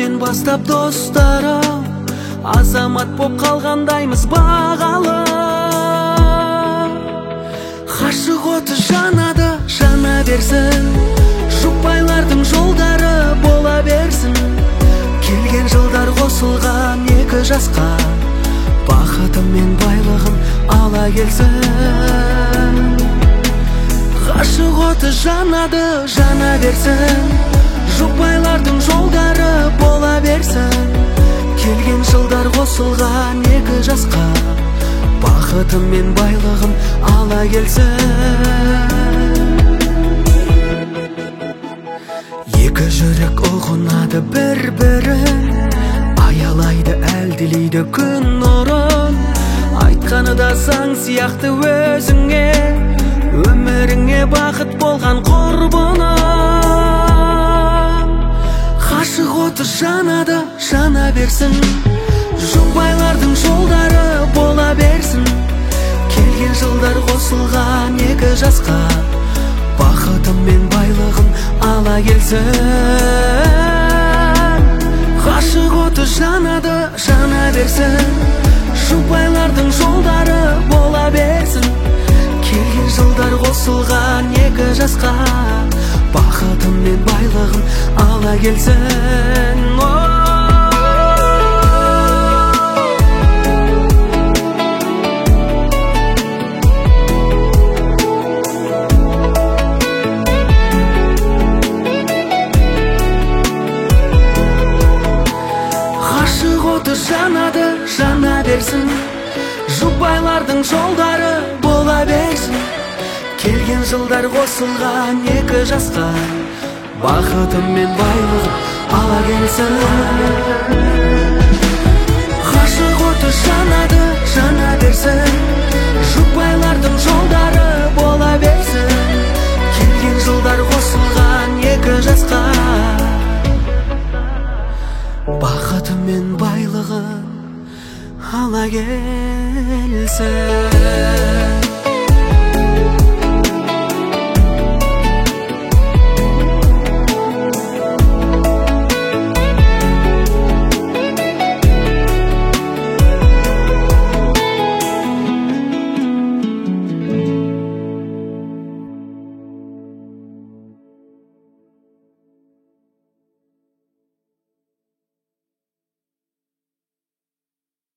күннен бастап достарым, азамат боп қалғандаймыз бағалы. Ғашық оты жанады, жана берсін, жұпайлардың жолдары бола берсін. Келген жылдар қосылған екі жасқа, бақытым мен байлығым ала келсін. Ғашық оты жанады, жана берсін, жұпайлардың жолдары бола берсін. Келген жылдар қосылған екі жасқа, бақытым мен байлығым ала келсін. Екі жүрек ұғынады бір-бірін, аялайды, әлдилейді күн нұрын. Айтқаны да заң сияқты өзіңе, өміріңе бақыт болған құрбыным. Ғашық оты жанады, жана берсін, жұпайлардың жолдары бола берсін. Келген жылдар қосылған екі жасқа, бақытым мен байлығым ала келсін. Ғашық оты жанады, жана берсін, жұпайлардың жолдары бола берсін. Келген жылдар қосылған екі жасқа, бақытым мен байлығым ала келсін. Ғашық оты жанады, жана берсін, жұпайлардың жолдары бола берсін. Келген жылдар қосылған екі жасқа, бақытым мен байлығым ала келсін. Ғашық оты жанады, жана берсін, жұпайлардың жолдары бола берсін. Келген жылдар қосылған екі жасқа, бақытым мен байлығым ала келсін.